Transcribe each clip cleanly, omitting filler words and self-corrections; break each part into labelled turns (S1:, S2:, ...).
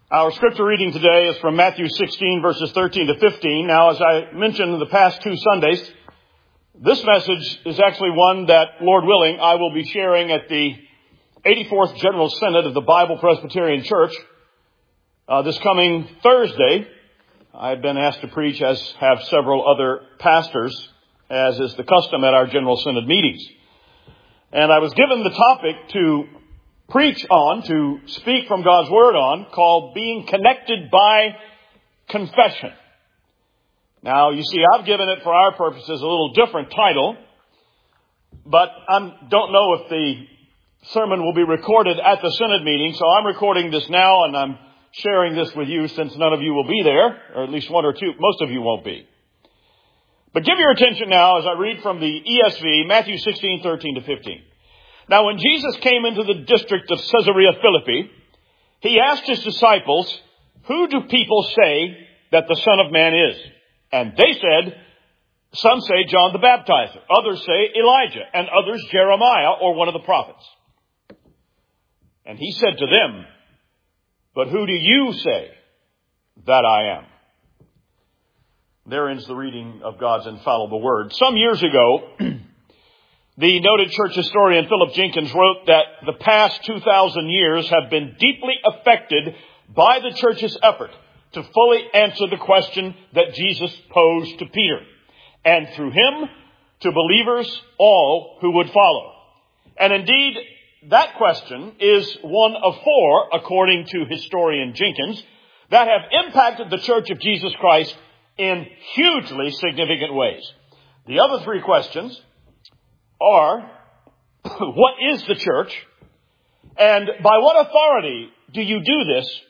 S1: Our scripture reading today is from Matthew 16, verses 13 to 15. Now, as I mentioned in the past two Sundays, this message is actually one that, Lord willing, I will be sharing at the 84th General Synod of the Bible Presbyterian Church this coming Thursday. I've been asked to preach, as have several other pastors, as is the custom at our General Synod meetings. And I was given the topic to preach on, to speak from God's Word on, called Being Connected by Confession. Now, you see, I've given it for our purposes a little different title, but I don't know if the sermon will be recorded at the Synod meeting, so I'm recording this now, and I'm sharing this with you since none of you will be there, or at least one or two, most of you won't be. But give your attention now as I read from the ESV, Matthew 16, 13 to 15. Now, when Jesus came into the district of Caesarea Philippi, he asked his disciples, "Who do people say that the Son of Man is?" And they said, "Some say John the Baptizer, others say Elijah, and others Jeremiah or one of the prophets." And he said to them, "But who do you say that I am?" There ends the reading of God's infallible word. Some years ago, the noted church historian Philip Jenkins wrote that the past 2,000 years have been deeply affected by the church's effort to fully answer the question that Jesus posed to Peter, and through him to believers all who would follow. And indeed, that question is one of four, according to historian Jenkins, that have impacted the Church of Jesus Christ in hugely significant ways. The other three questions are, what is the church? And by what authority do you do this?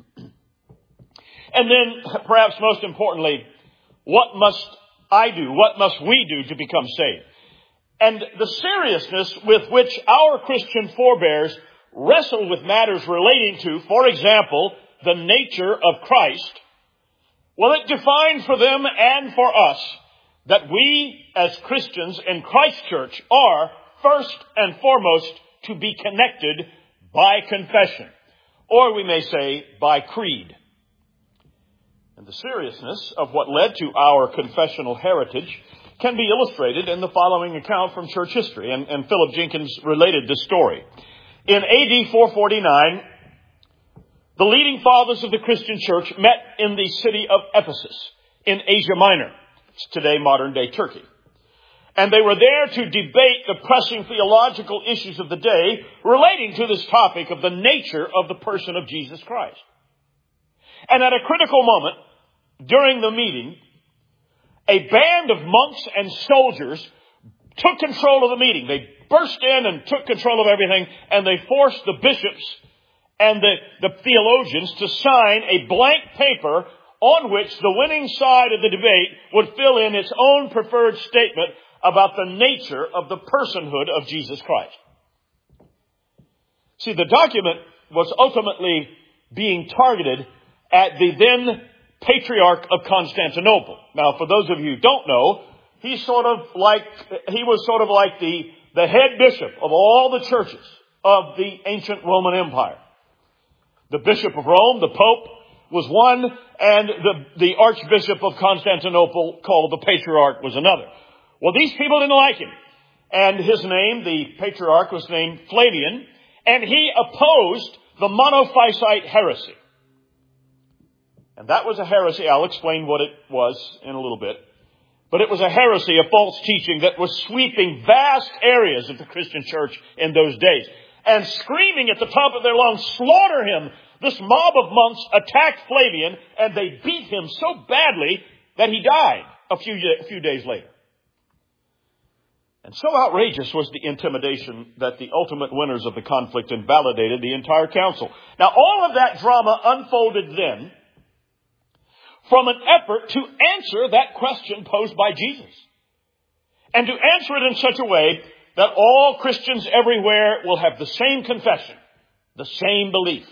S1: And then, perhaps most importantly, what must I do? What must we do to become saved? And the seriousness with which our Christian forebears wrestle with matters relating to, for example, the nature of Christ, well, it defined for them and for us that we as Christians in Christ Church are first and foremost to be connected by confession, or we may say by creed. And the seriousness of what led to our confessional heritage can be illustrated in the following account from church history, and Philip Jenkins related this story. In AD 449, the leading fathers of the Christian church met in the city of Ephesus in Asia Minor. It's today modern-day Turkey. And they were there to debate the pressing theological issues of the day relating to this topic of the nature of the person of Jesus Christ. And at a critical moment during the meeting, a band of monks and soldiers took control of the meeting. They burst in and took control of everything, and they forced the bishops and the theologians to sign a blank paper on which the winning side of the debate would fill in its own preferred statement about the nature of the personhood of Jesus Christ. See, the document was ultimately being targeted at the then Patriarch of Constantinople. Now, for those of you who don't know, he was sort of like the head bishop of all the churches of the ancient Roman Empire. The Bishop of Rome, the Pope, was one, and the Archbishop of Constantinople, called the Patriarch, was another. Well, these people didn't like him. And his name, the Patriarch, was named Flavian, and he opposed the Monophysite heresy. And that was a heresy. I'll explain what it was in a little bit. But it was a heresy, a false teaching that was sweeping vast areas of the Christian church in those days. And screaming at the top of their lungs, "Slaughter him!" This mob of monks attacked Flavian, and they beat him so badly that he died a few days later. And so outrageous was the intimidation that the ultimate winners of the conflict invalidated the entire council. Now, all of that drama unfolded then from an effort to answer that question posed by Jesus, and to answer it in such a way that all Christians everywhere will have the same confession, the same belief.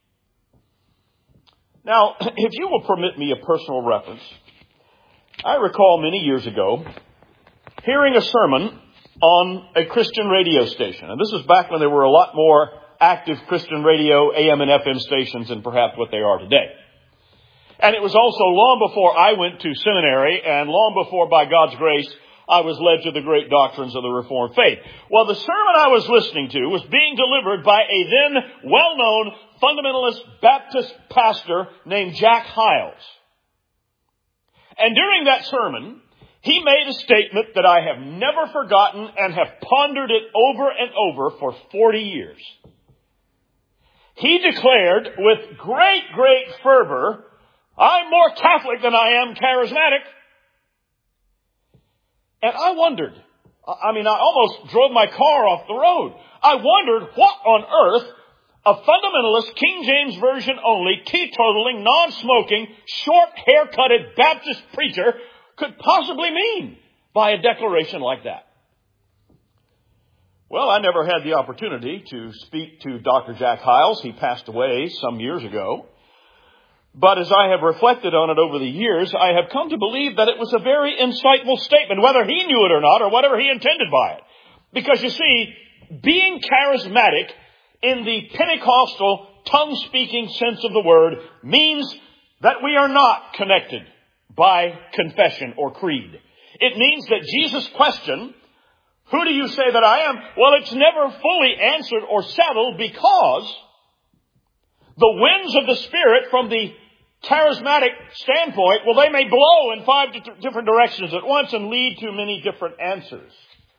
S1: Now, if you will permit me a personal reference, I recall many years ago hearing a sermon on a Christian radio station. And this was back when there were a lot more active Christian radio, AM and FM stations, and perhaps what they are today. And it was also long before I went to seminary and long before, by God's grace, I was led to the great doctrines of the Reformed faith. Well, the sermon I was listening to was being delivered by a then well-known fundamentalist Baptist pastor named Jack Hyles. And during that sermon, he made a statement that I have never forgotten and have pondered it over and over for 40 years. He declared with great, great fervor, "I'm more Catholic than I am charismatic." And I wondered, I almost drove my car off the road. I wondered what on earth a fundamentalist, King James Version only, teetotaling, non-smoking, short haircutted Baptist preacher could possibly mean by a declaration like that. Well, I never had the opportunity to speak to Dr. Jack Hyles. He passed away some years ago. But as I have reflected on it over the years, I have come to believe that it was a very insightful statement, whether he knew it or not, or whatever he intended by it. Because you see, being charismatic in the Pentecostal tongue-speaking sense of the word means that we are not connected by confession or creed. It means that Jesus' question, "Who do you say that I am?" well, it's never fully answered or settled because the winds of the Spirit from the charismatic standpoint, well, they may blow in 5 different directions at once and lead to many different answers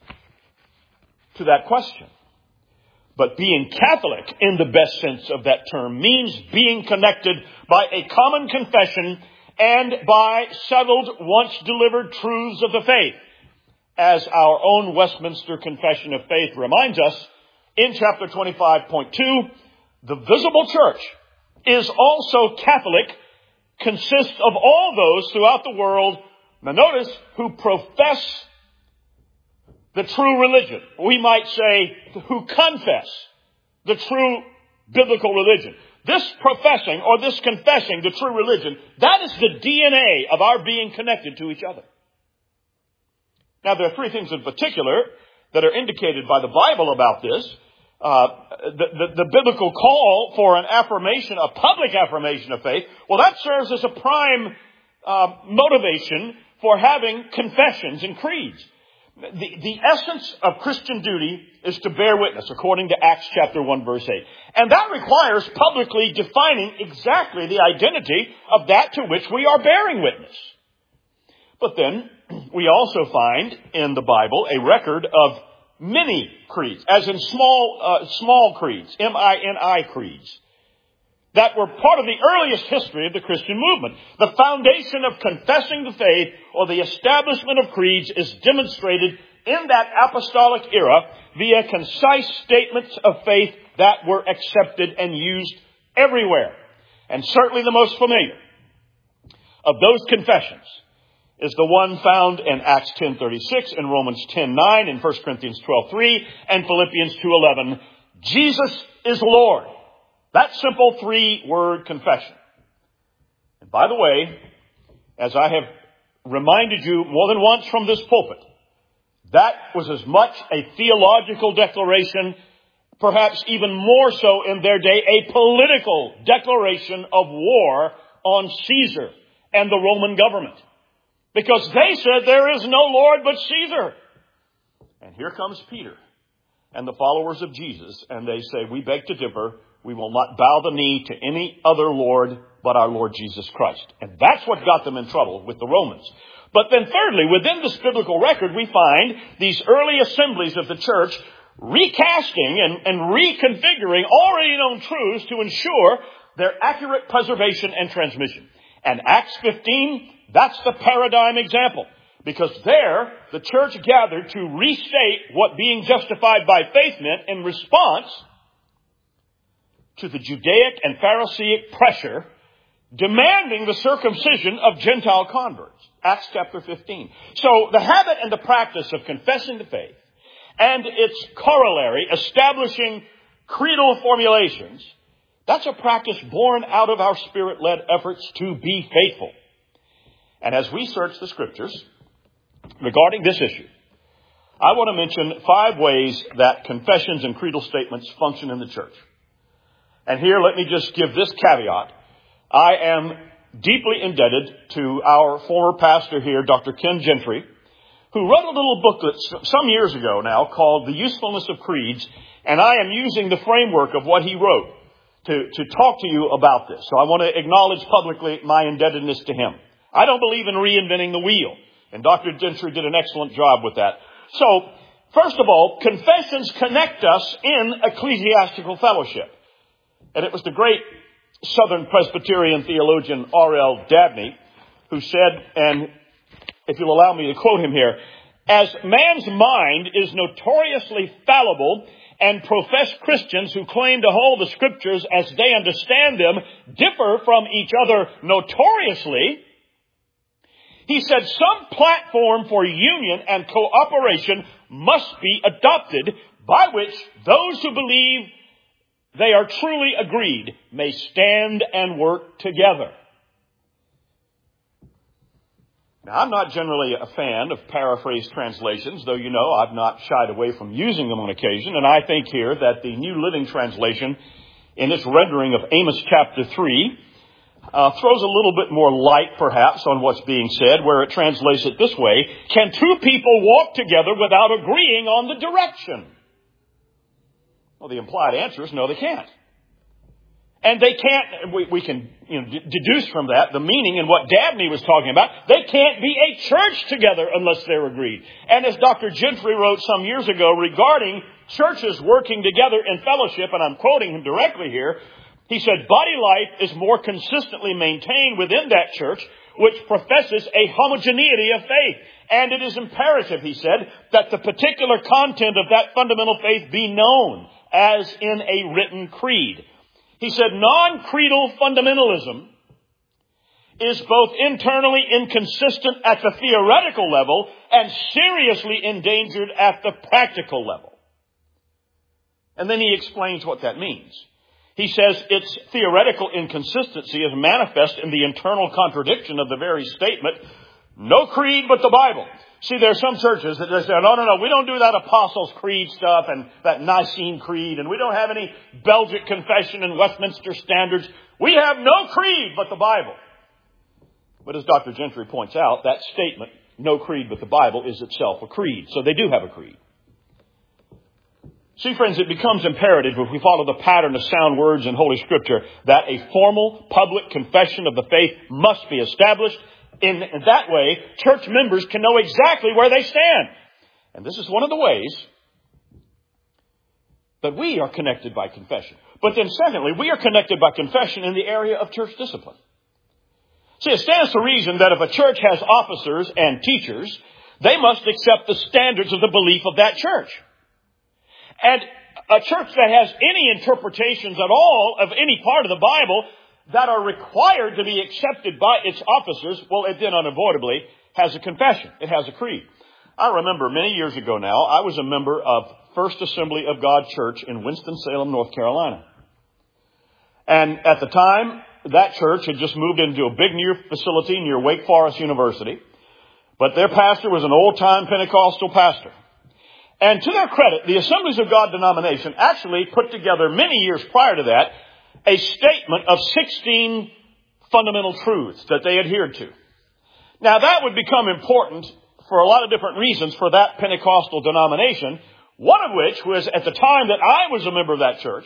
S1: to that question. But being Catholic in the best sense of that term means being connected by a common confession and by settled, once delivered truths of the faith. As our own Westminster Confession of Faith reminds us in chapter 25.2, the visible church is also Catholic, consists of all those throughout the world, now notice, who profess the true religion. We might say, who confess the true biblical religion. This professing or this confessing the true religion, that is the DNA of our being connected to each other. Now, there are 3 things in particular that are indicated by the Bible about this. The biblical call for an affirmation, a public affirmation of faith, well, that serves as a prime motivation for having confessions and creeds. The essence of Christian duty is to bear witness, according to Acts chapter 1, verse 8. And that requires publicly defining exactly the identity of that to which we are bearing witness. But then we also find in the Bible a record of many creeds, as in small creeds, M-I-N-I creeds, that were part of the earliest history of the Christian movement. The foundation of confessing the faith or the establishment of creeds is demonstrated in that apostolic era via concise statements of faith that were accepted and used everywhere. And certainly the most familiar of those confessions is the one found in Acts 10:36, in Romans 10:9, in 1 Corinthians 12:3, and Philippians 2:11. Jesus is Lord. That simple 3-word confession. And by the way, as I have reminded you more than once from this pulpit, that was as much a theological declaration, perhaps even more so in their day, a political declaration of war on Caesar and the Roman government. Because they said there is no Lord but Caesar. And here comes Peter and the followers of Jesus, and they say, we beg to differ. We will not bow the knee to any other Lord but our Lord Jesus Christ. And that's what got them in trouble with the Romans. But then thirdly, within this biblical record, we find these early assemblies of the church recasting and reconfiguring already known truths to ensure their accurate preservation and transmission. And Acts 15, that's the paradigm example. Because there, the church gathered to restate what being justified by faith meant in response to the Judaic and Pharisaic pressure demanding the circumcision of Gentile converts. Acts chapter 15. So the habit and the practice of confessing the faith and its corollary, establishing creedal formulations, that's a practice born out of our Spirit-led efforts to be faithful. And as we search the Scriptures regarding this issue, I want to mention 5 ways that confessions and creedal statements function in the church. And here, let me just give this caveat. I am deeply indebted to our former pastor here, Dr. Ken Gentry, who wrote a little booklet some years ago now called The Usefulness of Creeds, and I am using the framework of what he wrote to talk to you about this. So I want to acknowledge publicly my indebtedness to him. I don't believe in reinventing the wheel, and Dr. Gentry did an excellent job with that. So, first of all, confessions connect us in ecclesiastical fellowship. And it was the great Southern Presbyterian theologian R.L. Dabney who said, and if you'll allow me to quote him here, as man's mind is notoriously fallible and professed Christians who claim to hold the Scriptures as they understand them differ from each other notoriously, he said some platform for union and cooperation must be adopted by which those who believe they are truly agreed may stand and work together. Now, I'm not generally a fan of paraphrase translations, though you know I've not shied away from using them on occasion. And I think here that the New Living Translation, in its rendering of Amos chapter 3, throws a little bit more light, perhaps, on what's being said, where it translates it this way: can two people walk together without agreeing on the direction? Well, the implied answer is no, they can't. And they can't, we can deduce from that the meaning and what Dabney was talking about. They can't be a church together unless they're agreed. And as Dr. Gentry wrote some years ago regarding churches working together in fellowship, and I'm quoting him directly here, he said, body life is more consistently maintained within that church which professes a homogeneity of faith. And it is imperative, he said, that the particular content of that fundamental faith be known as in a written creed. He said non-creedal fundamentalism is both internally inconsistent at the theoretical level and seriously endangered at the practical level. And then he explains what that means. He says its theoretical inconsistency is manifest in the internal contradiction of the very statement, no creed but the Bible. See, there are some churches that say, no, we don't do that Apostles' Creed stuff and that Nicene Creed, and we don't have any Belgic Confession and Westminster Standards. We have no creed but the Bible. But as Dr. Gentry points out, that statement, no creed but the Bible, is itself a creed. So they do have a creed. See, friends, it becomes imperative, if we follow the pattern of sound words in Holy Scripture, that a formal public confession of the faith must be established. In that way, church members can know exactly where they stand. And this is one of the ways that we are connected by confession. But then secondly, we are connected by confession in the area of church discipline. See, it stands to reason that if a church has officers and teachers, they must accept the standards of the belief of that church. And a church that has any interpretations at all of any part of the Bible that are required to be accepted by its officers, well, it then unavoidably has a confession. It has a creed. I remember many years ago now, I was a member of First Assembly of God Church in Winston-Salem, North Carolina. And at the time, that church had just moved into a big new facility near Wake Forest University. But their pastor was an old-time Pentecostal pastor. And to their credit, the Assemblies of God denomination actually put together many years prior to that a statement of 16 fundamental truths that they adhered to. Now, that would become important for a lot of different reasons for that Pentecostal denomination, one of which was at the time that I was a member of that church,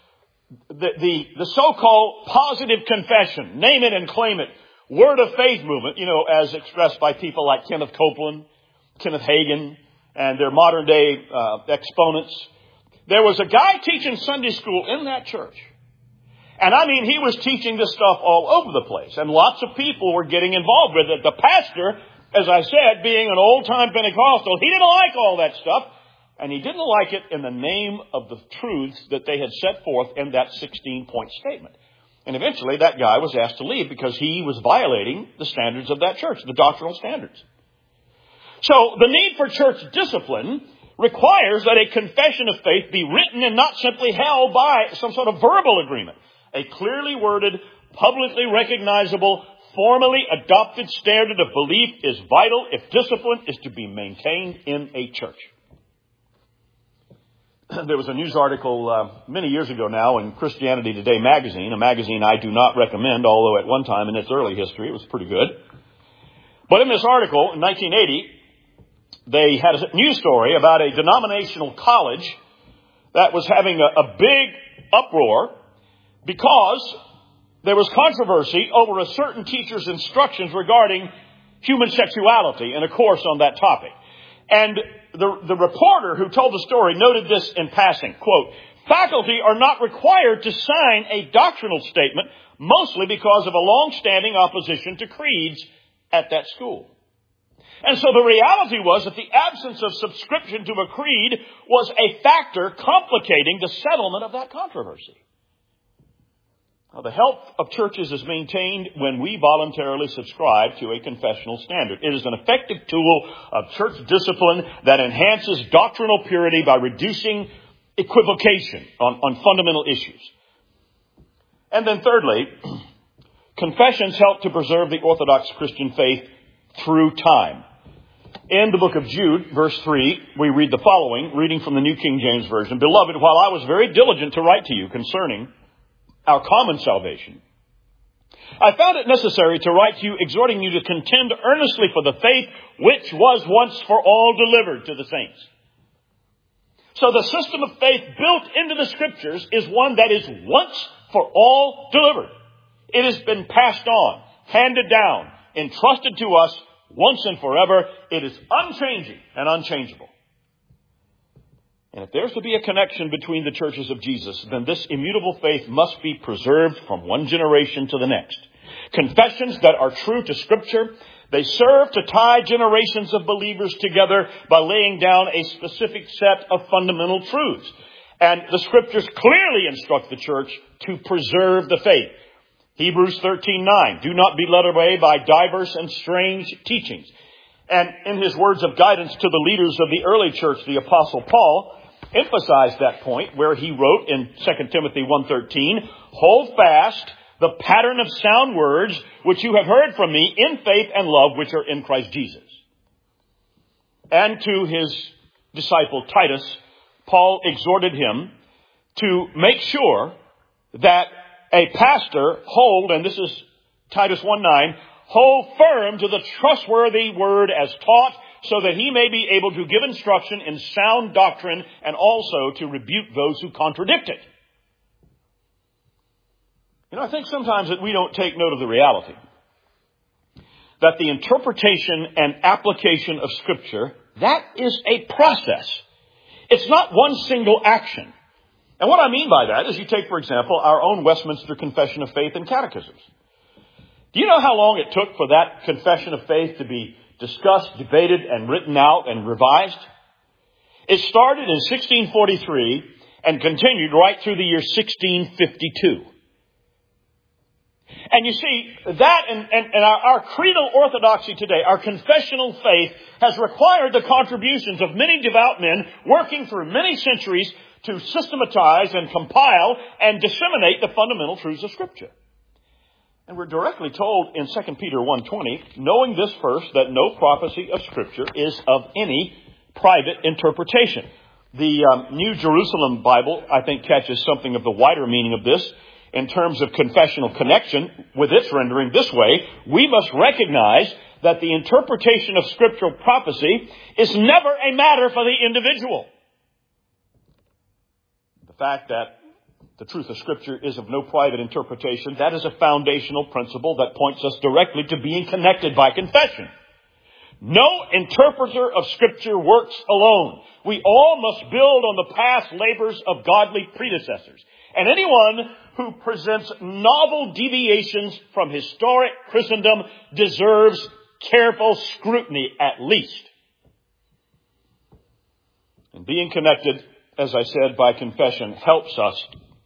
S1: the so-called positive confession, name it and claim it, word of faith movement, as expressed by people like Kenneth Copeland, Kenneth Hagin, and their modern day exponents. There was a guy teaching Sunday school in that church. And I mean, he was teaching this stuff all over the place. And lots of people were getting involved with it. The pastor, as I said, being an old-time Pentecostal, he didn't like all that stuff. And he didn't like it in the name of the truths that they had set forth in that 16-point statement. And eventually that guy was asked to leave because he was violating the standards of that church, the doctrinal standards. So the need for church discipline requires that a confession of faith be written and not simply held by some sort of verbal agreement. A clearly worded, publicly recognizable, formally adopted standard of belief is vital if discipline is to be maintained in a church. there was a news article many years ago now in Christianity Today magazine, a magazine I do not recommend, although at one time in its early history it was pretty good. But in this article, in 1980, they had a news story about a denominational college that was having a big uproar because there was controversy over a certain teacher's instructions regarding human sexuality and a course on that topic. And the reporter who told the story noted this in passing, quote, "Faculty are not required to sign a doctrinal statement, mostly because of a long-standing opposition to creeds at that school." And so the reality was that the absence of subscription to a creed was a factor complicating the settlement of that controversy. Now, the health of churches is maintained when we voluntarily subscribe to a confessional standard. It is an effective tool of church discipline that enhances doctrinal purity by reducing equivocation on fundamental issues. And then thirdly, confessions help to preserve the Orthodox Christian faith through time. In the book of Jude, verse 3, we read the following, reading from the New King James Version. "Beloved, while I was very diligent to write to you concerning our common salvation, I found it necessary to write to you, exhorting you to contend earnestly for the faith which was once for all delivered to the saints." So the system of faith built into the Scriptures is one that is once for all delivered. It has been passed on, handed down, entrusted to us once and forever. It is unchanging and unchangeable. And if there's to be a connection between the churches of Jesus, then this immutable faith must be preserved from one generation to the next. Confessions that are true to Scripture, they serve to tie generations of believers together by laying down a specific set of fundamental truths. And the Scriptures clearly instruct the church to preserve the faith. Hebrews 13:9, "Do not be led away by diverse and strange teachings." And in his words of guidance to the leaders of the early church, the Apostle Paul emphasized that point where he wrote in 2 Timothy 1:13, "Hold fast the pattern of sound words which you have heard from me in faith and love which are in Christ Jesus." And to his disciple Titus, Paul exhorted him to make sure that a pastor hold, and this is Titus 1:9, "hold firm to the trustworthy word as taught, so that he may be able to give instruction in sound doctrine and also to rebuke those who contradict it." You know, I think sometimes that we don't take note of the reality that the interpretation and application of Scripture, that is a process. It's not one single action. And what I mean by that is you take, for example, our own Westminster Confession of Faith and Catechisms. Do you know how long it took for that Confession of Faith to be discussed, debated, and written out and revised? It started in 1643 and continued right through the year 1652. And you see, that and our creedal orthodoxy today, our confessional faith, has required the contributions of many devout men working through many centuries to systematize and compile and disseminate the fundamental truths of Scripture. And we're directly told in 2 Peter 1:20, "Knowing this first, that no prophecy of Scripture is of any private interpretation." The New Jerusalem Bible, I think, catches something of the wider meaning of this in terms of confessional connection with its rendering this way: "We must recognize that the interpretation of scriptural prophecy is never a matter for the individual." The fact that the truth of Scripture is of no private interpretation, that is a foundational principle that points us directly to being connected by confession. No interpreter of Scripture works alone. We all must build on the past labors of godly predecessors. And anyone who presents novel deviations from historic Christendom deserves careful scrutiny at least. And being connected, as I said, by confession helps us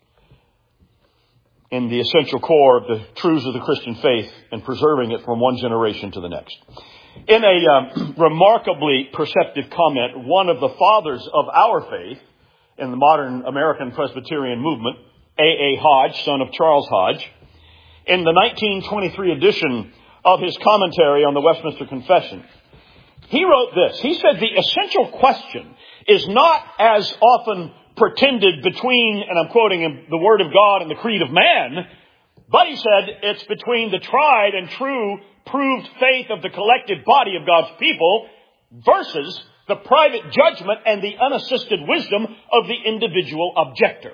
S1: in the essential core of the truths of the Christian faith and preserving it from one generation to the next. In a remarkably perceptive comment, one of the fathers of our faith in the modern American Presbyterian movement, A.A. Hodge, son of Charles Hodge, in the 1923 edition of his commentary on the Westminster Confession, he wrote this. He said, "The essential question is not, as often pretended between, and I'm quoting him, the Word of God and the creed of man, but he said it's between the tried and true proved faith of the collective body of God's people versus the private judgment and the unassisted wisdom of the individual objector.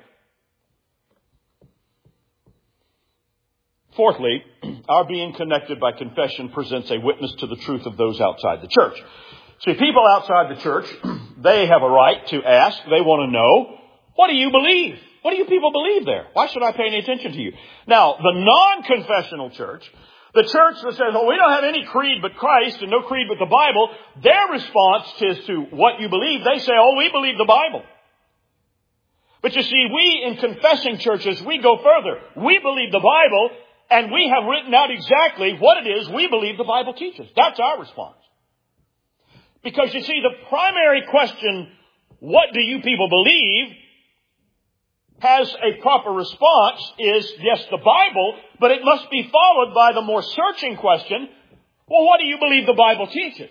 S1: Fourthly, our being connected by confession presents a witness to the truth of those outside the church. See, people outside the church, they have a right to ask. They want to know, what do you believe? What do you people believe there? Why should I pay any attention to you? Now, the non-confessional church, the church that says, oh, we don't have any creed but Christ and no creed but the Bible, their response is to what you believe. They say, oh, we believe the Bible. But you see, we in confessing churches, we go further. We believe the Bible, and we have written out exactly what it is we believe the Bible teaches. That's our response. Because you see, the primary question, what do you people believe, has a proper response is, yes, the Bible, but it must be followed by the more searching question, well, what do you believe the Bible teaches?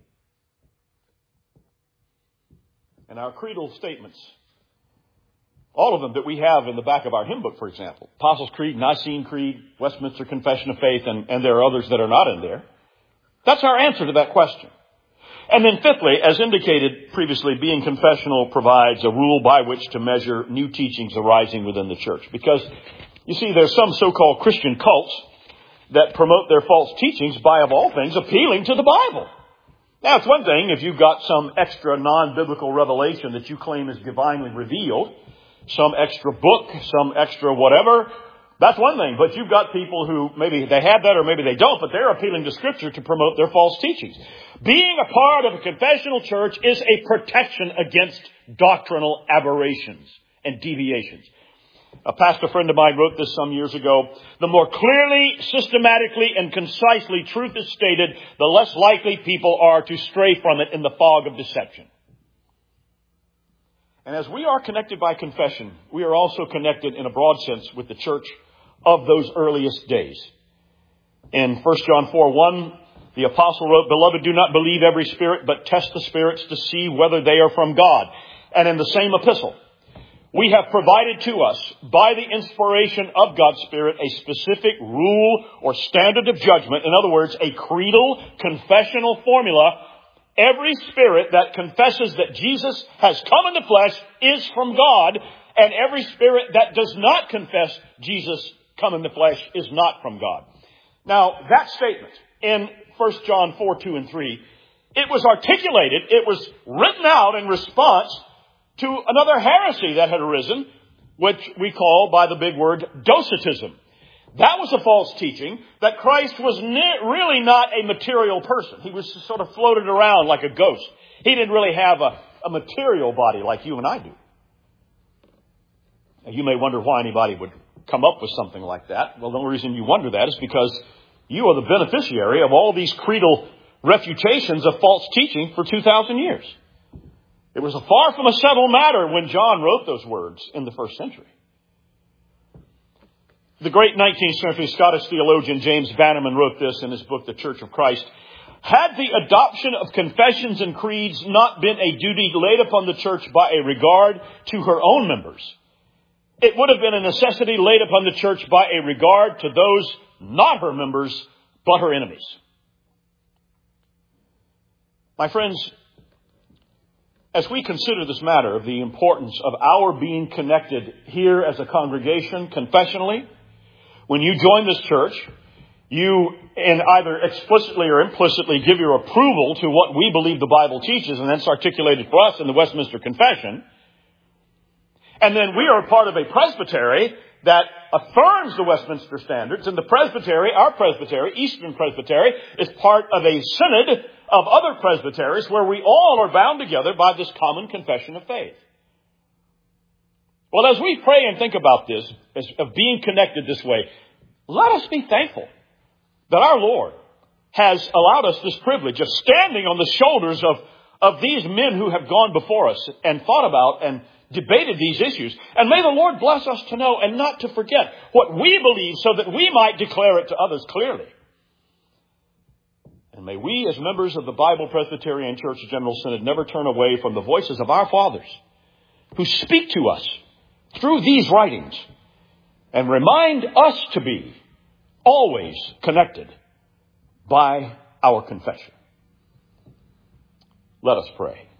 S1: And our creedal statements, all of them that we have in the back of our hymn book, for example, Apostles' Creed, Nicene Creed, Westminster Confession of Faith, and there are others that are not in there. That's our answer to that question. And then fifthly, as indicated previously, being confessional provides a rule by which to measure new teachings arising within the church. Because, you see, there's some so-called Christian cults that promote their false teachings by, of all things, appealing to the Bible. Now, it's one thing if you've got some extra non-biblical revelation that you claim is divinely revealed, some extra book, some extra whatever. That's one thing. But you've got people who maybe they have that or maybe they don't, but they're appealing to Scripture to promote their false teachings. Being a part of a confessional church is a protection against doctrinal aberrations and deviations. A pastor friend of mine wrote this some years ago. The more clearly, systematically, and concisely truth is stated, the less likely people are to stray from it in the fog of deception. And as we are connected by confession, we are also connected in a broad sense with the church of those earliest days. In 1 John 4:1, the apostle wrote, "Beloved, do not believe every spirit, but test the spirits to see whether they are from God." And in the same epistle, we have provided to us, by the inspiration of God's Spirit, a specific rule or standard of judgment. In other words, a creedal, confessional formula. Every spirit that confesses that Jesus has come in the flesh is from God, and every spirit that does not confess Jesus come in the flesh is not from God. Now, that statement in 1 John 4:2 and 3, it was articulated, it was written out in response to another heresy that had arisen, which we call by the big word Docetism. That was a false teaching that Christ was really not a material person. He was sort of floated around like a ghost. He didn't really have a material body like you and I do. Now, you may wonder why anybody would come up with something like that. Well, the only reason you wonder that is because you are the beneficiary of all these creedal refutations of false teaching for 2,000 years. It was far from a settled matter when John wrote those words in the first century. The great 19th century Scottish theologian James Bannerman wrote this in his book, The Church of Christ. Had the adoption of confessions and creeds not been a duty laid upon the church by a regard to her own members, it would have been a necessity laid upon the church by a regard to those not her members, but her enemies. My friends, as we consider this matter of the importance of our being connected here as a congregation confessionally, when you join this church, you in either explicitly or implicitly give your approval to what we believe the Bible teaches, and that's articulated for us in the Westminster Confession. And then we are part of a presbytery that affirms the Westminster Standards, and the presbytery, our presbytery, Eastern Presbytery, is part of a synod of other presbyteries where we all are bound together by this common confession of faith. Well, as we pray and think about this, of being connected this way, let us be thankful that our Lord has allowed us this privilege of standing on the shoulders of these men who have gone before us and thought about and debated these issues. And may the Lord bless us to know and not to forget what we believe so that we might declare it to others clearly. And may we, as members of the Bible Presbyterian Church General Synod, never turn away from the voices of our fathers who speak to us through these writings and remind us to be always connected by our confession. Let us pray.